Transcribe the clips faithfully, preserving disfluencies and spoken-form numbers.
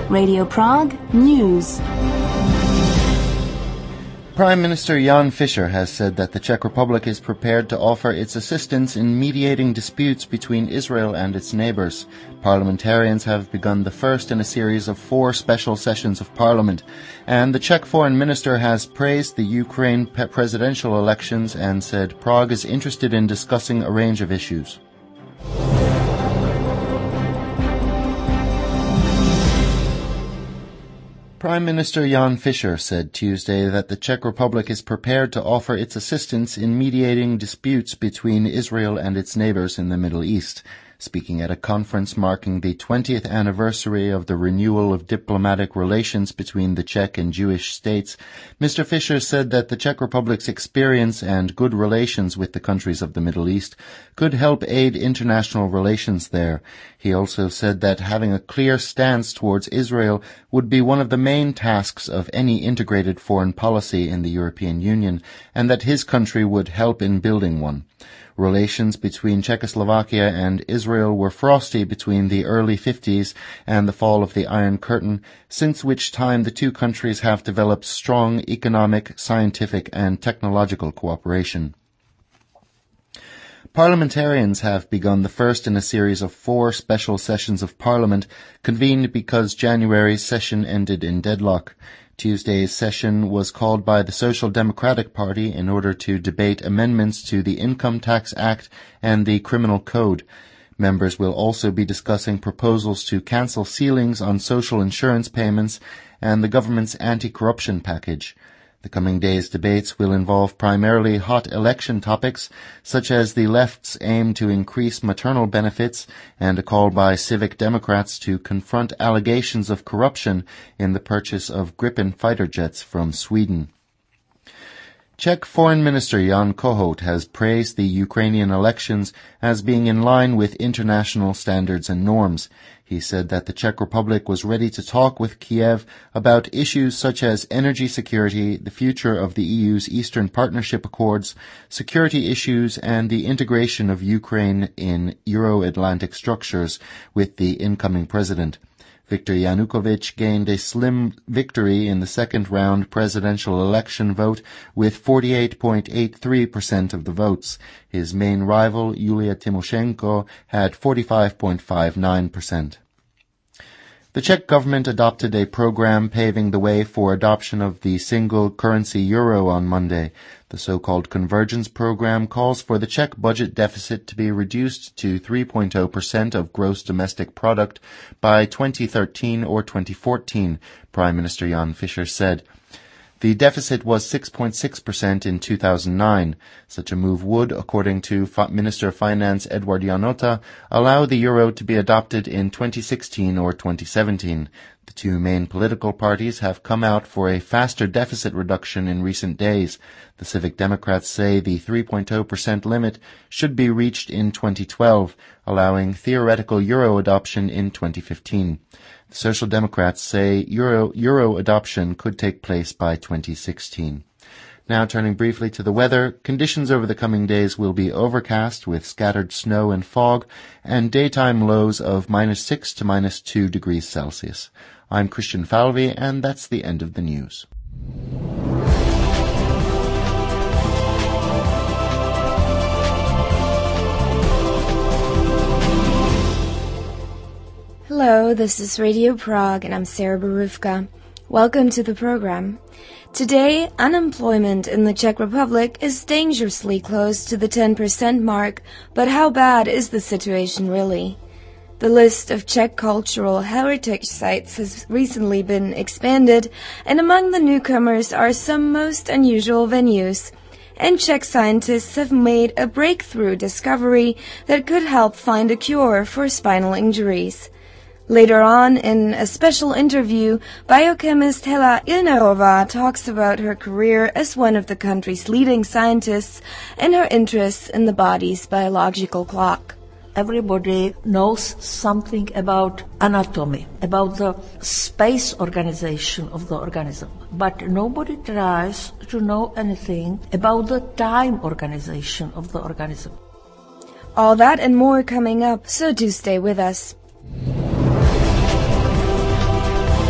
Radio Prague News. Prime Minister Jan Fischer has said that the Czech Republic is prepared to offer its assistance in mediating disputes between Israel and its neighbours. Parliamentarians have begun the first in a series of four special sessions of Parliament, and the Czech Foreign Minister has praised the Ukraine presidential elections and said Prague is interested in discussing a range of issues. Prime Minister Jan Fischer said Tuesday that the Czech Republic is prepared to offer its assistance in mediating disputes between Israel and its neighbours in the Middle East. Speaking at a conference marking the twentieth anniversary of the renewal of diplomatic relations between the Czech and Jewish states, Mister Fischer said that the Czech Republic's experience and good relations with the countries of the Middle East could help aid international relations there. He also said that having a clear stance towards Israel would be one of the main tasks of any integrated foreign policy in the European Union, and that his country would help in building one. Relations between Czechoslovakia and Israel were frosty between the early fifties and the fall of the Iron Curtain, since which time the two countries have developed strong economic, scientific and technological cooperation. Parliamentarians have begun the first in a series of four special sessions of Parliament, convened because January's session ended in deadlock. Tuesday's session was called by the Social Democratic Party in order to debate amendments to the Income Tax Act and the Criminal Code. Members will also be discussing proposals to cancel ceilings on social insurance payments and the government's anti-corruption package. The coming days' debates will involve primarily hot election topics, such as the left's aim to increase maternal benefits and a call by civic Democrats to confront allegations of corruption in the purchase of Gripen fighter jets from Sweden. Czech Foreign Minister Jan Kohout has praised the Ukrainian elections as being in line with international standards and norms. He said that the Czech Republic was ready to talk with Kiev about issues such as energy security, the future of the E U's Eastern Partnership Accords, security issues, and the integration of Ukraine in Euro-Atlantic structures with the incoming president. Viktor Yanukovych gained a slim victory in the second-round presidential election vote with forty-eight point eight three percent of the votes. His main rival, Yulia Tymoshenko, had forty-five point five nine percent. The Czech government adopted a program paving the way for adoption of the single currency euro on Monday. The so-called Convergence program calls for the Czech budget deficit to be reduced to three point zero percent of gross domestic product by twenty thirteen or twenty fourteen, Prime Minister Jan Fischer said. The deficit was six point six percent in two thousand nine. Such a move would, according to Minister of Finance Eduard Janota, allow the euro to be adopted in twenty sixteen or twenty seventeen. The two main political parties have come out for a faster deficit reduction in recent days. The Civic Democrats say the three point zero percent limit should be reached in twenty twelve, allowing theoretical euro adoption in twenty fifteen. The Social Democrats say euro, euro adoption could take place by twenty sixteen. Now turning briefly to the weather, conditions over the coming days will be overcast with scattered snow and fog and daytime lows of minus six to minus two degrees Celsius. I'm Christian Falvey, and that's the end of the news. Hello, this is Radio Prague, and I'm Sarah Boruvka. Welcome to the program. Today, unemployment in the Czech Republic is dangerously close to the ten percent mark, but how bad is the situation really? The list of Czech cultural heritage sites has recently been expanded, and among the newcomers are some most unusual venues. And Czech scientists have made a breakthrough discovery that could help find a cure for spinal injuries. Later on, in a special interview, biochemist Hela Ilnerová talks about her career as one of the country's leading scientists and her interests in the body's biological clock. Everybody knows something about anatomy, about the space organization of the organism, but nobody tries to know anything about the time organization of the organism. All that and more coming up, so do stay with us.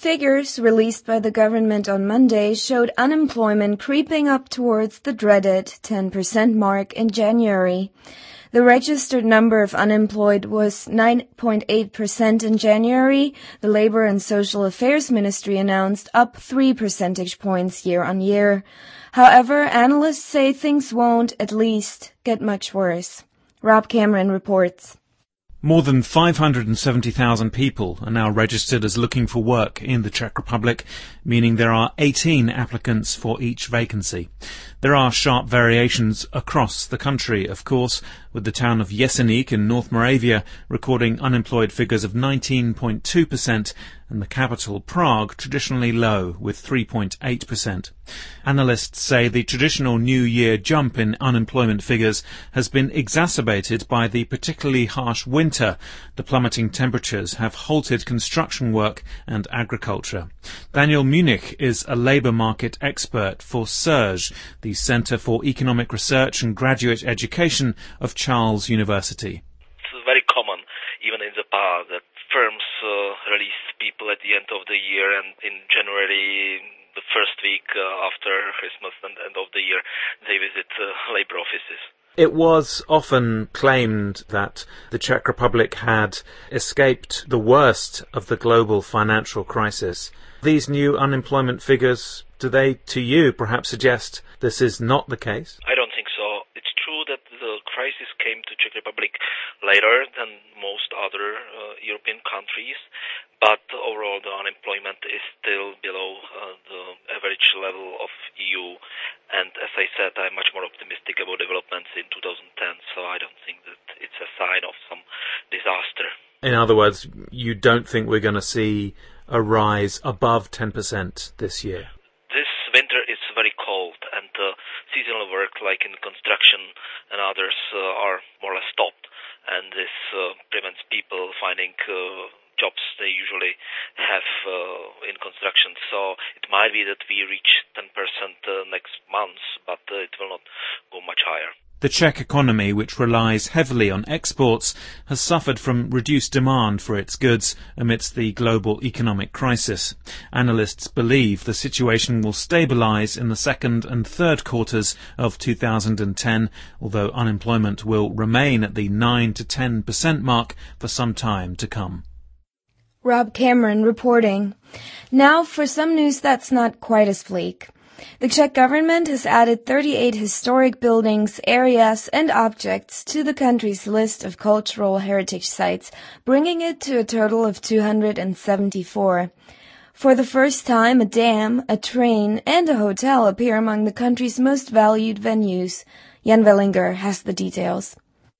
figures released by the government on Monday showed unemployment creeping up towards the dreaded ten percent mark in January. The registered number of unemployed was nine point eight percent in January, the Labor and Social Affairs Ministry announced, up three percentage points year on year. However, analysts say things won't, at least, get much worse. Rob Cameron reports. More than five hundred seventy thousand people are now registered as looking for work in the Czech Republic, meaning there are eighteen applicants for each vacancy. There are sharp variations across the country, of course, with the town of Jeseník in North Moravia recording unemployed figures of nineteen point two percent and the capital, Prague, traditionally low with three point eight percent. Analysts say the traditional New Year jump in unemployment figures has been exacerbated by the particularly harsh winter. The plummeting temperatures have halted construction work and agriculture. Daniel Munich is a labour market expert for SERGE, the Centre for Economic Research and Graduate Education of Charles University. It's very common, even in the past, that firms uh, release people at the end of the year, and in January, the first week uh, after Christmas and end of the year, they visit uh, labour offices. It was often claimed that the Czech Republic had escaped the worst of the global financial crisis. These new unemployment figures, do they, to you, perhaps suggest this is not the case? I don't think so. It's true that the crisis came to Czech Republic later than most other uh, European countries, but overall the unemployment is still below uh, the average level of E U. And as I said, I'm much more optimistic about developments in two thousand ten, so I don't think that it's a sign of some disaster. In other words, you don't think we're going to see a rise above ten percent this year? This winter is very cold, and uh, seasonal work like in construction and others uh, are more or less stopped, and this uh, prevents people finding uh, jobs they usually have uh, in construction. So it might be that we reach ten percent uh, next month, but uh, it will not go much higher. The Czech economy, which relies heavily on exports, has suffered from reduced demand for its goods amidst the global economic crisis. Analysts believe the situation will stabilise in the second and third quarters of two thousand ten, although unemployment will remain at the nine to ten percent mark for some time to come. Rob Cameron reporting. Now for some news that's not quite as bleak. The Czech government has added thirty-eight historic buildings, areas and objects to the country's list of cultural heritage sites, bringing it to a total of two hundred seventy-four. For the first time, a dam, a train and a hotel appear among the country's most valued venues. Jan Wellinger has the details.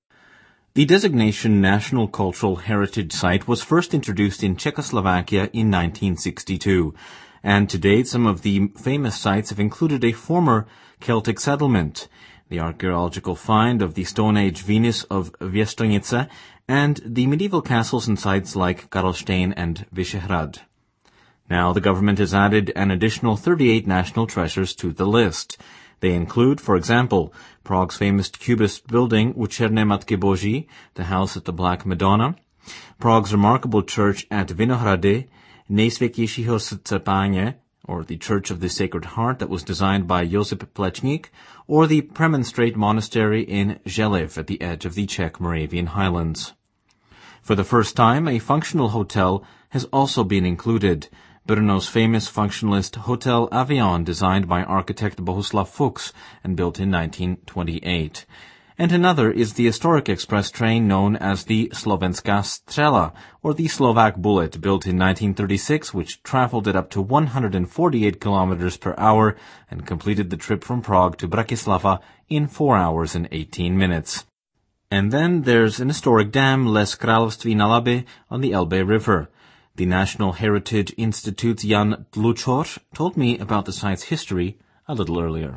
The designation National Cultural Heritage Site was first introduced in Czechoslovakia in nineteen sixty-two. And to date, some of the famous sites have included a former Celtic settlement, the archaeological find of the Stone Age Venus of Věstonice, and the medieval castles and sites like Karlstein and Vyšehrad. Now the government has added an additional thirty-eight national treasures to the list. They include, for example, Prague's famous Cubist building, Učerné Matky Boží, the house at the Black Madonna, Prague's remarkable church at Vinohrady, Nejsvětějšího srdce Páně, or the Church of the Sacred Heart that was designed by Josip Plečnik, or the Premonstrate Monastery in Želev at the edge of the Czech Moravian Highlands. For the first time, a functional hotel has also been included, Brno's famous functionalist Hotel Avion, designed by architect Bohuslav Fuchs and built in nineteen twenty-eight. And another is the historic express train known as the Slovenská Strela, or the Slovak Bullet, built in nineteen thirty-six, which traveled at up to one hundred forty-eight kilometers per hour and completed the trip from Prague to Bratislava in four hours and eighteen minutes. And then there's an historic dam, Les Království na Labi, on the Elbe River. The National Heritage Institute's Jan Tlučor told me about the site's history a little earlier.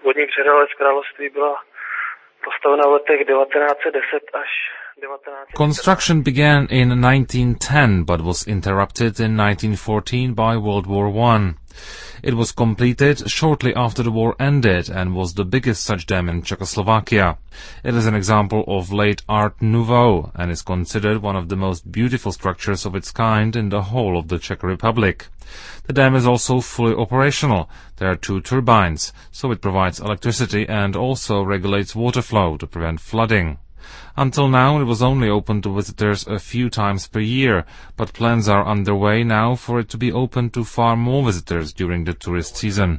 Construction began in nineteen ten, but was interrupted in nineteen fourteen by World War One. It was completed shortly after the war ended and was the biggest such dam in Czechoslovakia. It is an example of late Art Nouveau and is considered one of the most beautiful structures of its kind in the whole of the Czech Republic. The dam is also fully operational. There are two turbines, so it provides electricity and also regulates water flow to prevent flooding. Until now, it was only open to visitors a few times per year, but plans are underway now for it to be open to far more visitors during the tourist season.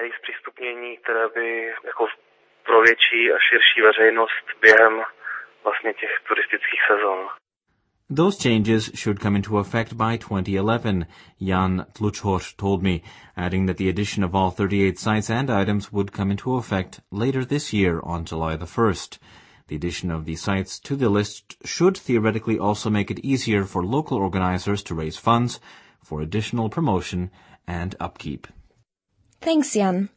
Those changes should come into effect by twenty eleven, Jan Tluchor told me, adding that the addition of all thirty-eight sites and items would come into effect later this year on July the first. The addition of these sites to the list should theoretically also make it easier for local organizers to raise funds for additional promotion and upkeep. Thanks, Jan.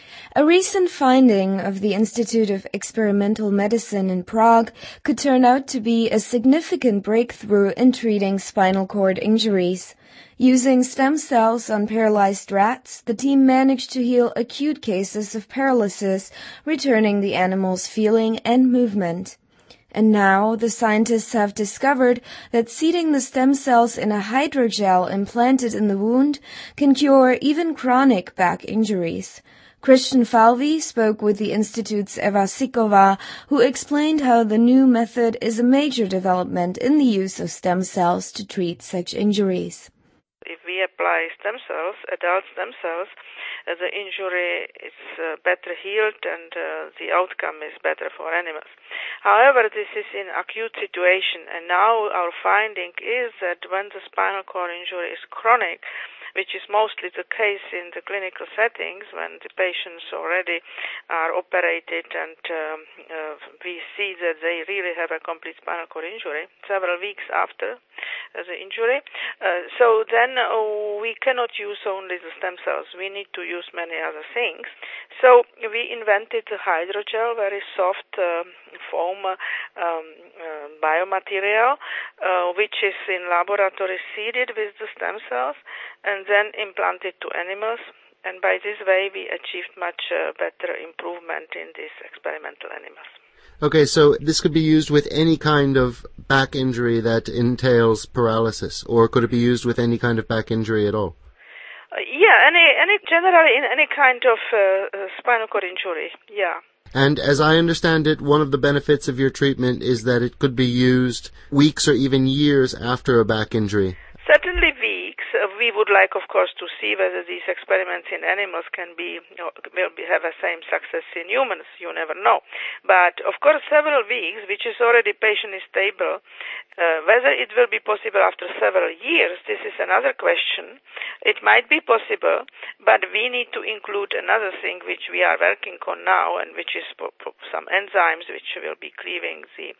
A recent finding of the Institute of Experimental Medicine in Prague could turn out to be a significant breakthrough in treating spinal cord injuries. Using stem cells on paralyzed rats, the team managed to heal acute cases of paralysis, returning the animals feeling and movement. And now the scientists have discovered that seeding the stem cells in a hydrogel implanted in the wound can cure even chronic back injuries. Christian Falvey spoke with the Institute's Eva Sikova, who explained how the new method is a major development in the use of stem cells to treat such injuries. If we apply stem cells, adult stem cells, uh, the injury is uh, better healed and uh, the outcome is better for animals. However, this is in acute situation, and now our finding is that when the spinal cord injury is chronic, which is mostly the case in the clinical settings when the patients already are operated and um, uh, we see that they really have a complete spinal cord injury several weeks after uh, the injury. Uh, so then uh, we cannot use only the stem cells. We need to use many other things. So we invented the hydrogel, very soft uh, foam uh, um, uh, biomaterial, uh, which is in laboratory seeded with the stem cells and then implanted to animals, and by this way we achieved much uh, better improvement in these experimental animals. Okay, so this could be used with any kind of back injury that entails paralysis, or could it be used with any kind of back injury at all? Uh, yeah, any, any generally in any kind of uh, uh, spinal cord injury, yeah. And as I understand it, one of the benefits of your treatment is that it could be used weeks or even years after a back injury. Certainly weeks. Uh, we would like, of course, to see whether these experiments in animals can be, you know, will be, have the same success in humans. You never know. But, of course, several weeks, which is already patient is stable. Uh, whether it will be possible after several years, this is another question. It might be possible, but we need to include another thing which we are working on now, and which is po- po- some enzymes which will be cleaving the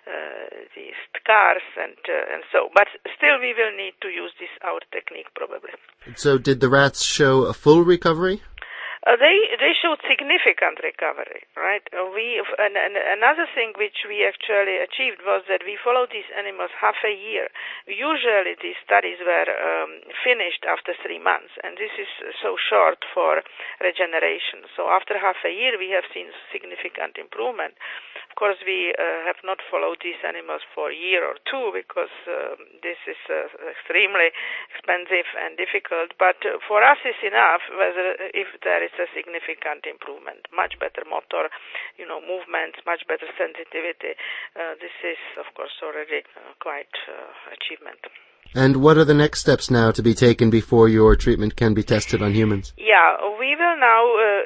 uh, the scars and uh, and so. But still, we will need to use this our technique probably. So, did the rats show a full recovery? Uh, they they showed significant recovery, right? Uh, we and, and another thing which we actually achieved was that we followed these animals half a year. Usually these studies were um, finished after three months, and this is so short for regeneration. So after half a year, we have seen significant improvement. Of course, we uh, have not followed these animals for a year or two because um, this is uh, extremely expensive and difficult. But uh, for us, it's enough whether if there is a significant improvement, much better motor, you know, movements, much better sensitivity. Uh, this is, of course, already uh, quite uh, achievement. And what are the next steps now to be taken before your treatment can be tested on humans? Yeah, we will now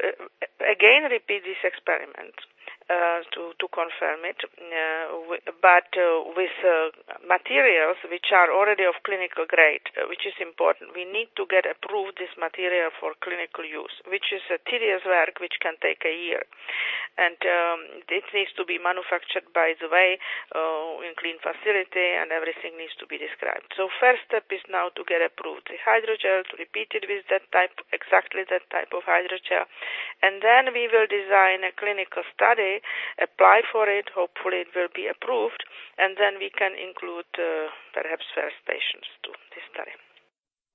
uh, again repeat this experiment. Uh, to, to confirm it, uh, w- but uh, with uh, materials which are already of clinical grade, uh, which is important. We need to get approved this material for clinical use, which is a tedious work which can take a year. And um, it needs to be manufactured, by the way, uh, in clean facility, and everything needs to be described. So first step is now to get approved the hydrogel, to repeat it with that type, exactly that type of hydrogel. And then we will design a clinical study, apply for it, hopefully it will be approved, and then we can include uh, perhaps first patients to this study.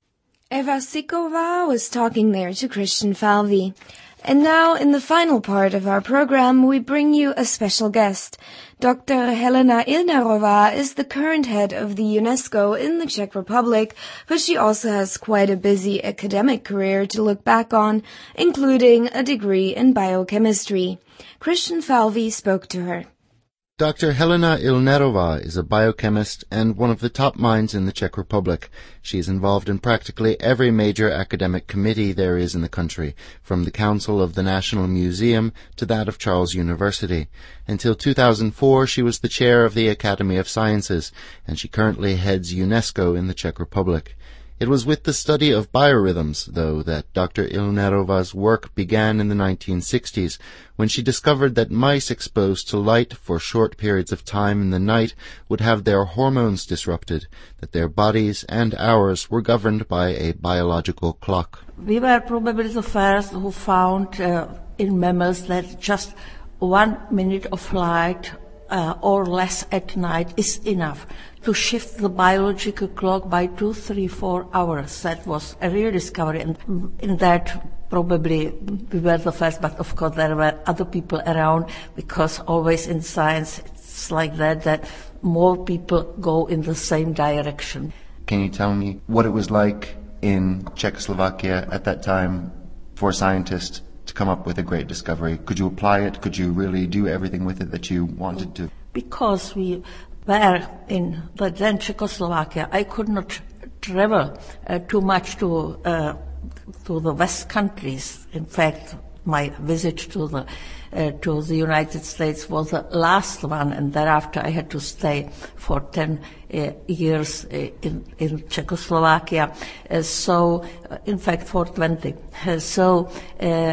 Eva Sikova was talking there to Christian Falvey. And now, in the final part of our program, we bring you a special guest. Doctor Helena Ilnerova is the current head of the UNESCO in the Czech Republic, but she also has quite a busy academic career to look back on, including a degree in biochemistry. Christian Falvey spoke to her. Doctor Helena Ilnerova is a biochemist and one of the top minds in the Czech Republic. She is involved in practically every major academic committee there is in the country, from the Council of the National Museum to that of Charles University. Until two thousand four, she was the chair of the Academy of Sciences, and she currently heads UNESCO in the Czech Republic. It was with the study of biorhythms, though, that Doctor Ilnerova's work began in the nineteen sixties, when she discovered that mice exposed to light for short periods of time in the night would have their hormones disrupted, that their bodies and ours were governed by a biological clock. We were probably the first who found uh, in mammals that just one minute of light uh, or less at night is enough to shift the biological clock by two, three, four hours. That was a real discovery, and in that probably we were the first, but of course there were other people around, because always in science it's like that, that more people go in the same direction. Can you tell me what it was like in Czechoslovakia at that time for scientists to come up with a great discovery? Could you apply it? Could you really do everything with it that you wanted to? Because we were in the then Czechoslovakia, I could not travel uh, too much to uh, to the West countries. In fact, my visit to the uh, to the United States was the last one, and thereafter I had to stay for ten uh, years uh, in in Czechoslovakia. Uh, so, uh, in fact, for twenty. Uh, so uh,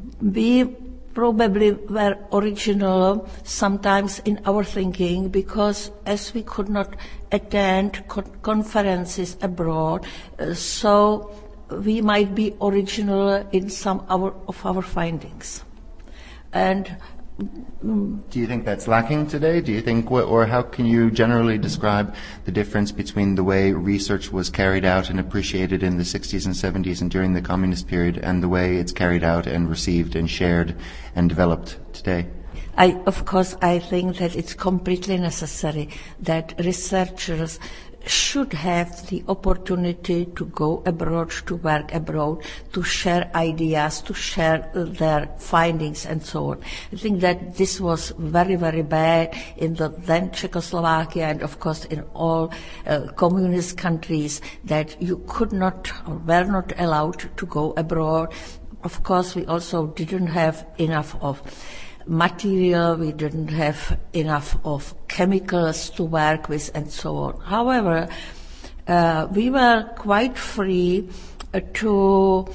we probably were original sometimes in our thinking, because as we could not attend co- conferences abroad, uh, so we might be original in some our, of our findings. And do you think that's lacking today? Do you think, or how can you generally describe the difference between the way research was carried out and appreciated in the sixties and seventies and during the communist period, and the way it's carried out and received and shared and developed today? I, of course, I think that it's completely necessary that researchers should have the opportunity to go abroad, to work abroad, to share ideas, to share uh, their findings and so on. I think that this was very, very bad in the then Czechoslovakia and of course in all uh, communist countries, that you could not or were not allowed to go abroad. Of course, we also didn't have enough of material, we didn't have enough of chemicals to work with and so on. However, uh, we were quite free uh, to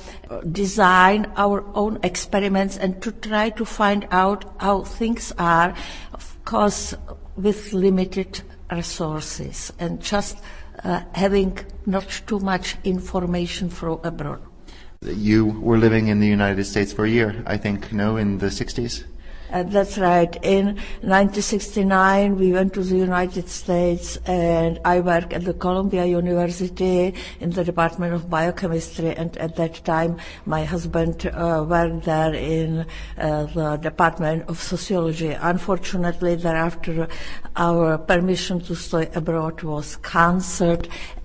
design our own experiments and to try to find out how things are, of course, with limited resources and just uh, having not too much information from abroad. You were living in the United States for a year, I think, no, in the sixties? Uh, that's right. In nineteen sixty-nine, we went to the United States, and I worked at the Columbia University in the Department of Biochemistry, and at that time, my husband uh, worked there in uh, the Department of Sociology. Unfortunately, thereafter, our permission to stay abroad was cancelled,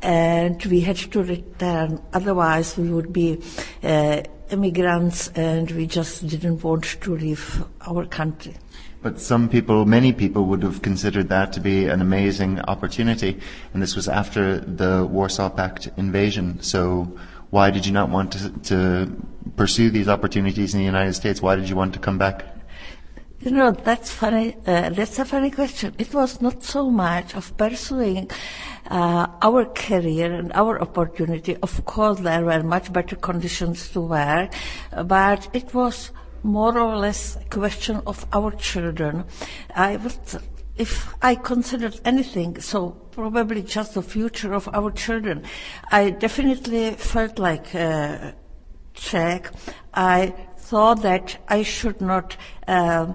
and we had to return. Otherwise, we would be uh, immigrants, and we just didn't want to leave our country. But some people, many people would have considered that to be an amazing opportunity, and this was after the Warsaw Pact invasion. So why did you not want to, to pursue these opportunities in the United States? Why did you want to come back? You know, that's funny. Uh, that's a funny question. It was not so much of pursuing uh, our career and our opportunity. Of course, there were much better conditions to work, but it was more or less a question of our children. I would, if I considered anything, so probably just the future of our children. I definitely felt like uh, Czech. I thought that I should not uh,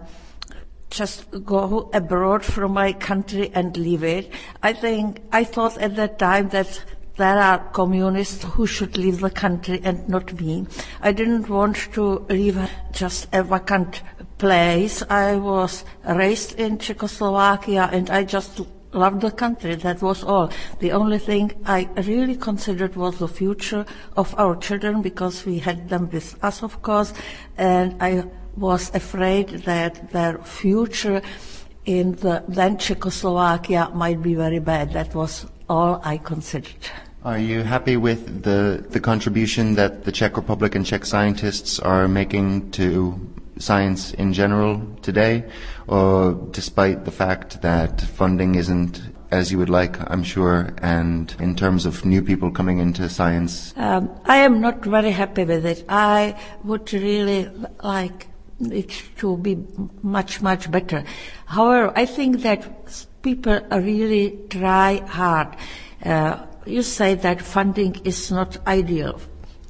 just go abroad from my country and leave it. I think I thought at that time that there are communists who should leave the country and not me. I didn't want to leave just a vacant place. I was raised in Czechoslovakia and I just loved the country. That was all. The only thing I really considered was the future of our children, because we had them with us, of course, and I was afraid that their future in the then Czechoslovakia might be very bad. That was all I considered. Are you happy with the, the contribution that the Czech Republic and Czech scientists are making to science in general today, or despite the fact that funding isn't as you would like, I'm sure, and in terms of new people coming into science? Um, I am not very happy with it. I would really like it to be much, much better. However, I think that people really try hard. Uh, you say that funding is not ideal.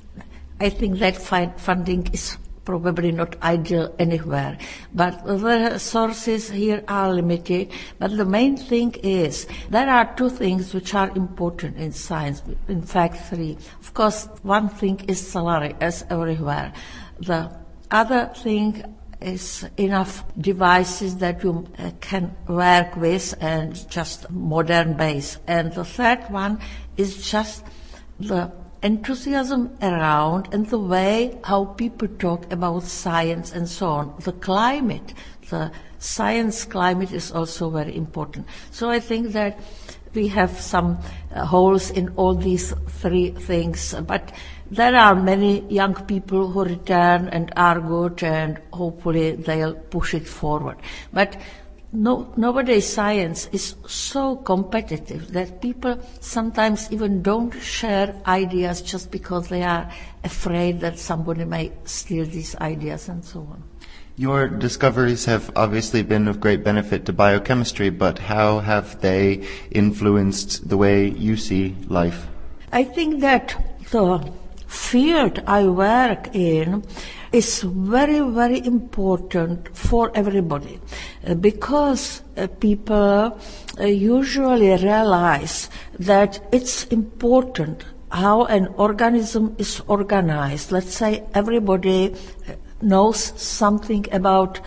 I think that fi- funding is probably not ideal anywhere, but the sources here are limited. But the main thing is, there are two things which are important in science, in fact three. Of course, one thing is salary, as everywhere. The other thing is enough devices that you uh, can work with, and just modern base. And the third one is just the enthusiasm around and the way how people talk about science and so on. The climate, the science climate is also very important. So I think that we have some uh, holes in all these three things, but there are many young people who return and are good, and hopefully they'll push it forward. But no, nowadays science is so competitive that people sometimes even don't share ideas just because they are afraid that somebody may steal these ideas and so on. Your discoveries have obviously been of great benefit to biochemistry, but how have they influenced the way you see life? I think that the field I work in is very, very important for everybody, uh, because uh, people uh, usually realize that it's important how an organism is organized. Let's say everybody knows something about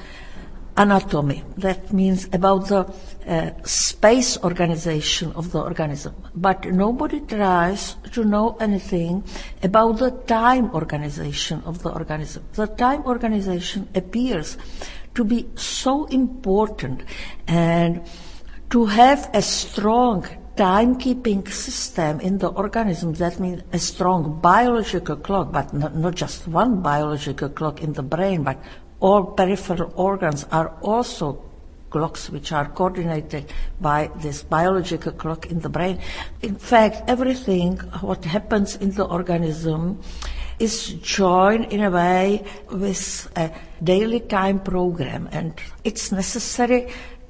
anatomy. That means about the uh, space organization of the organism. But nobody tries to know anything about the time organization of the organism. The time organization appears to be so important, and to have a strong timekeeping system in the organism, that means a strong biological clock, but not, not just one biological clock in the brain, but all peripheral organs are also clocks which are coordinated by this biological clock in the brain. In fact, everything what happens in the organism is joined in a way with a daily time program, and it's necessary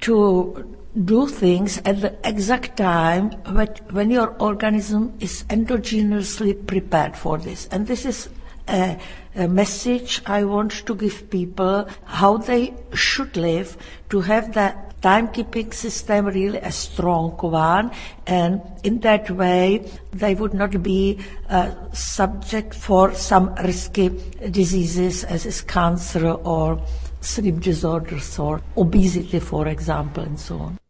to do things at the exact time when your organism is endogenously prepared for this. And this is a, a message I want to give people, how they should live, to have that timekeeping system really a strong one, and in that way they would not be uh, subject for some risky diseases as is cancer or sleep disorders or obesity, for example, and so on.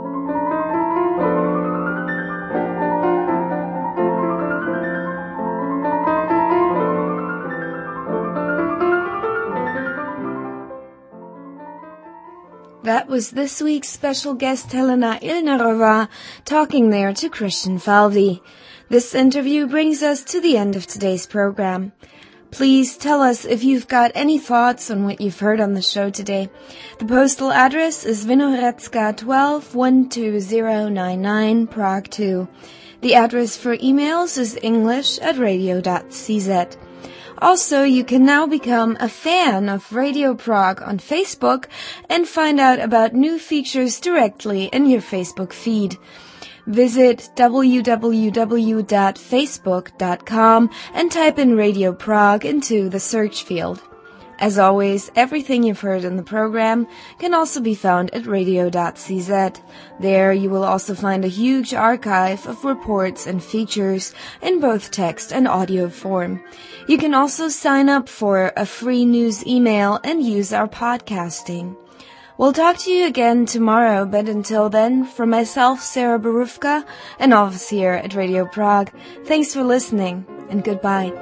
That was this week's special guest Helena Ilnarova talking there to Christian Falvey. This interview brings us to the end of today's program. Please tell us if you've got any thoughts on what you've heard on the show today. The postal address is Vinohradska twelve, one two zero nine nine, Prague two. The address for emails is english at radio dot c z. Also, you can now become a fan of Radio Prague on Facebook and find out about new features directly in your Facebook feed. Visit w w w dot facebook dot com and type in Radio Prague into the search field. As always, everything you've heard in the program can also be found at radio dot c z. There you will also find a huge archive of reports and features in both text and audio form. You can also sign up for a free news email and use our podcasting. We'll talk to you again tomorrow, but until then, from myself, Sarah Borufka, and all of us here at Radio Prague, thanks for listening, and goodbye.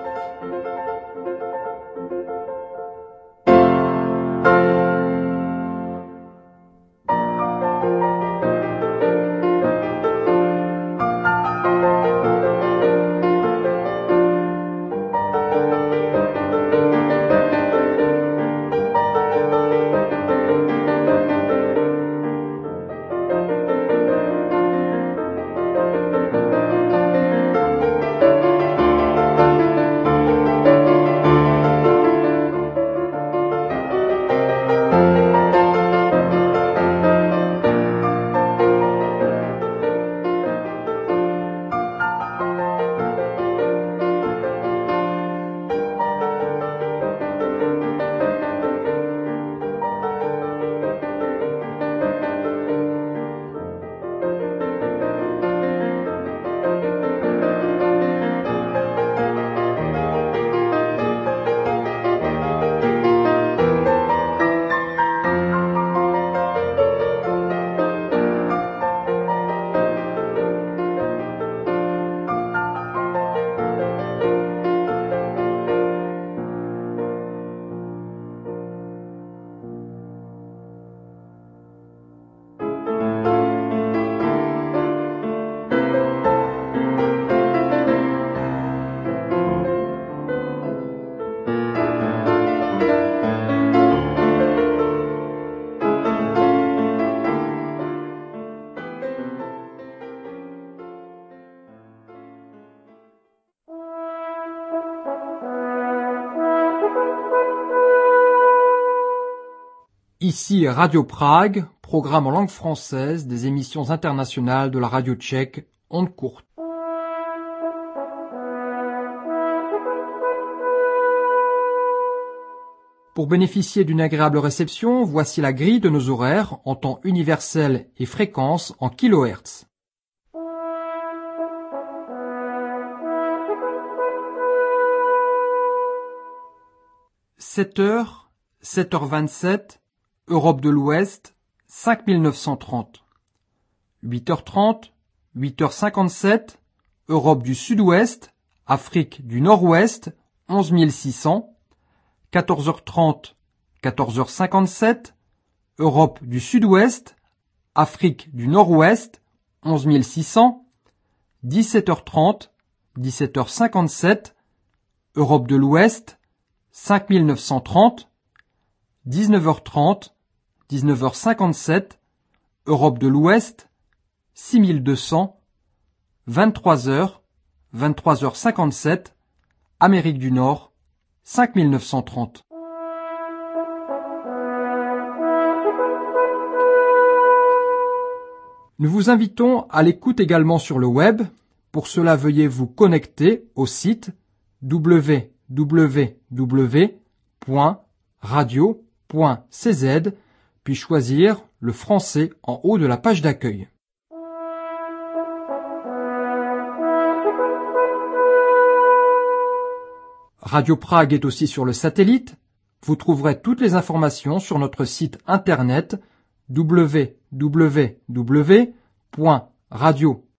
Ici Radio Prague, programme en langue française des émissions internationales de la radio tchèque, ondes courtes. Pour bénéficier d'une agréable réception, voici la grille de nos horaires en temps universel et fréquence en kilohertz. sept heures, sept heures vingt-sept, Europe de l'Ouest, cinq mille neuf cent trente. huit heures trente, huit heures cinquante-sept, Europe du Sud-Ouest, Afrique du Nord-Ouest, onze mille six cents. quatorze heures trente, quatorze heures cinquante-sept, Europe du Sud-Ouest, Afrique du Nord-Ouest, onze mille six cents. dix-sept heures trente, dix-sept heures cinquante-sept, Europe de l'Ouest, cinq mille neuf cent trente. dix-neuf heures trente, dix-neuf heures cinquante-sept, Europe de l'Ouest, six mille deux cents, vingt-trois heures, vingt-trois heures cinquante-sept, Amérique du Nord, cinq mille neuf cent trente. Nous vous invitons à l'écoute également sur le web. Pour cela, veuillez vous connecter au site w w w point radio point c z puis choisir le français en haut de la page d'accueil. Radio Prague est aussi sur le satellite. Vous trouverez toutes les informations sur notre site internet w w w point radio